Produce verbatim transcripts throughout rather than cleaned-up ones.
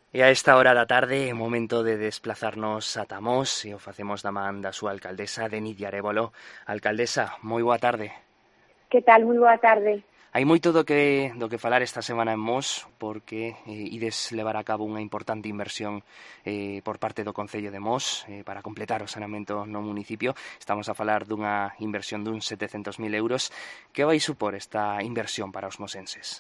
E a esta hora da tarde é momento de desplazarnos ata Mos e o facemos da man da súa alcaldesa, de Nidia Arévolo. Alcaldesa, moi boa tarde. Que tal? Moi boa tarde. Hai moito do que, do que falar esta semana en Mos porque eh, ides levar a cabo unha importante inversión eh, por parte do Concello de Mos eh, para completar o saneamento no municipio. Estamos a falar dunha inversión dun setecentos mil euros. Que vai supor esta inversión para os mosenses?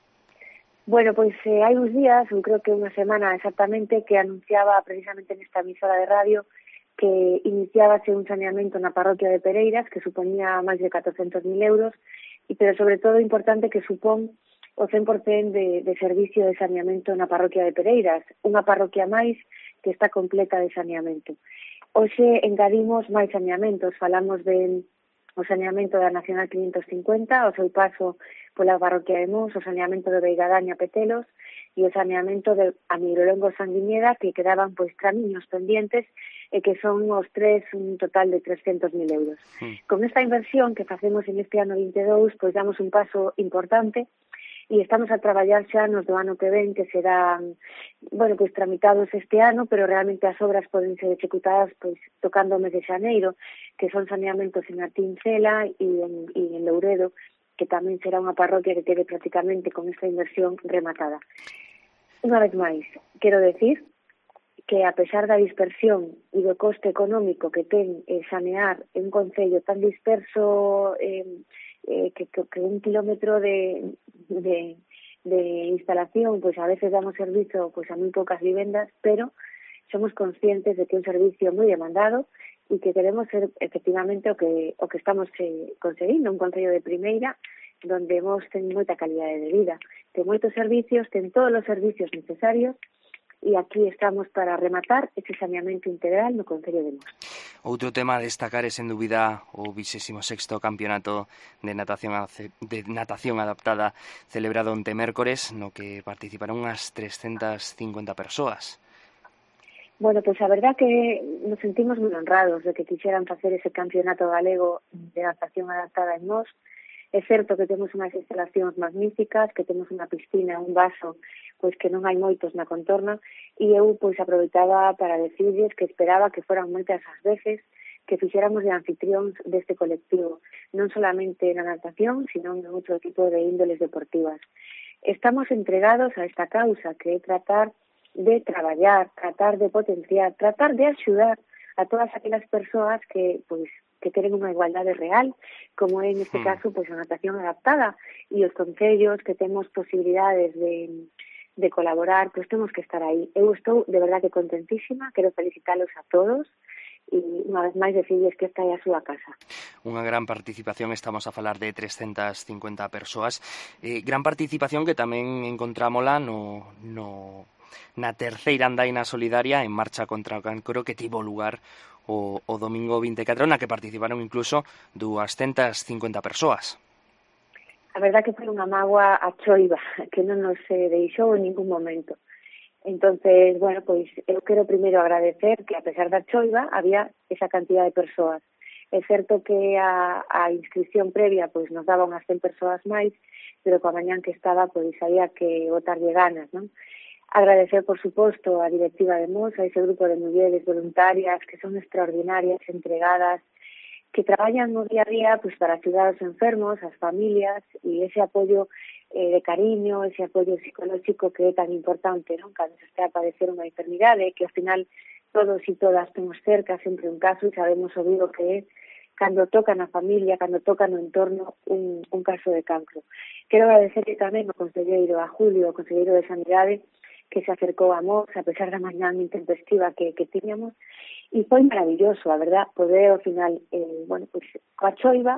Bueno, pois eh, hai uns días, eu creo que unha semana exactamente, que anunciaba precisamente nesta emisora de radio que iniciábase un saneamento na parroquia de Pereiras que suponía máis de catrocentos mil euros, e pero sobre todo importante que supón o cen por cento de, de servicio de saneamento na parroquia de Pereiras, unha parroquia máis que está completa de saneamento. Hoxe engadimos máis saneamentos, falamos de o saneamento da Nacional quinientos cincuenta, o seu paso pola parroquia de Mos, o saneamento de Beigadaña Petelos e o saneamento de Amigrolongo Sanguiñeda, que quedaban pois tramiños pendientes e que son os tres un total de trescentos mil euros. Sí. Con esta inversión que facemos en este ano vinte e dous, pois damos un paso importante e estamos a traballar xa nos do ano que ven, que serán, bueno, pois tramitados este ano, pero realmente as obras poden ser executadas pois tocando o mes de xaneiro, que son saneamentos en Artincela e en, e en Louredo, que tamén será unha parroquia que quede prácticamente con esta inversión rematada. Unha vez máis, quero decir que a pesar da dispersión e do coste económico que ten eh, sanear un concello tan disperso, eh, eh, que, que, que un kilómetro de, de, de instalación, pois a veces damos servizo pois a moi poucas vivendas, pero somos conscientes de que é un servicio moi demandado e que queremos ser efectivamente o que o que estamos eh, conseguindo, un concello de primeira, donde Mos ten moita calidade de vida, ten moitos servicios, ten todos os servicios necesarios, e aquí estamos para rematar ese saneamento integral no Concello de Mos. Outro tema a destacar é, sen dúbida, o vixésimo sexto campeonato de natación, de natación adaptada celebrado onte mércores, no que participaron unhas trescentas cincuenta persoas. Bueno, pois a verdad que nos sentimos moi honrados de que quixeran facer ese campeonato galego de natación adaptada en Mos. É certo que temos unhas instalacións magníficas, que temos unha piscina, un vaso, pois que non hai moitos na contorna, e eu pois aproveitaba para decirles que esperaba que foran moitas as veces que fixéramos de anfitrións deste colectivo, non solamente na natación, sino en outro tipo de índoles deportivas. Estamos entregados a esta causa, que é tratar de traballar, tratar de potenciar, tratar de axudar a todas aquelas persoas que pois que queren unha igualdade real, como é neste caso pois a natación adaptada, e os concellos que temos posibilidades de, de colaborar, pois temos que estar aí. Eu estou de verdade que contentísima, quero felicitalos a todos e unha vez máis decirles que esta é a súa casa. Unha gran participación, estamos a falar de trescentas cincuenta persoas, eh, gran participación que tamén encontrámola no, no, na terceira andaina solidaria en marcha contra o cancro que tivo lugar o, o domingo vinte e catro, na que participaron incluso doscientas cincuenta persoas. A verdad que foi unha mágoa a choiva, que non nos eh, deixou en ningún momento. Entonces, bueno, pois eu quero primeiro agradecer que a pesar da choiva había esa cantidad de persoas. É certo que a, a inscripción previa pois nos daba unhas cen persoas máis, pero coa mañán que estaba pois había que botarlle ganas, non? Agradecer, por suposto, a directiva de Mos, a ese grupo de mulleres voluntarias que son extraordinarias, entregadas, que traballan no día a día pues, para axudar aos enfermos, as familias, e ese apoio eh, de cariño, ese apoio psicolóxico que é tan importante, non? Cando se está a padecer unha enfermidade, que ao final todos e todas temos cerca sempre un caso e sabemos o vivo que é cando toca na familia, cando toca no entorno un, un caso de cancro. Quero agradecer tamén ao conselleiro, a Julio, o conselleiro de Sanidade, que se acercou a Mos, a pesar da mañán intempestiva que, que tiñamos, e foi maravilloso, a verdad, poder ao final, eh, bueno, pues, coa choiva,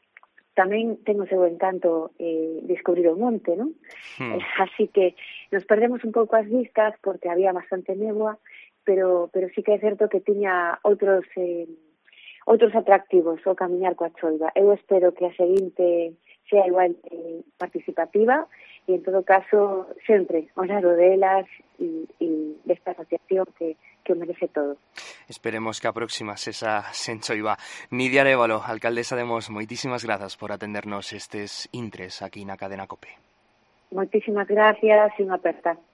tamén ten o seu encanto eh, descubrir o monte, non? Hmm. Eh, así que nos perdemos un pouco as vistas, porque había bastante néboa, pero, pero sí que é certo que tiña outros, eh, outros atractivos o camiñar coa choiva. Eu espero que a seguinte sea igual eh, participativa, e en todo caso sempre ao lado delas e, e desta asociación que, que o merece todo. Esperemos que a próxima sesa sen choiva. Nidia Arévalo, alcaldesa de Mos, moitísimas grazas por atendernos estes intres aquí na cadena COPE. Moitísimas gracias e unha aperta.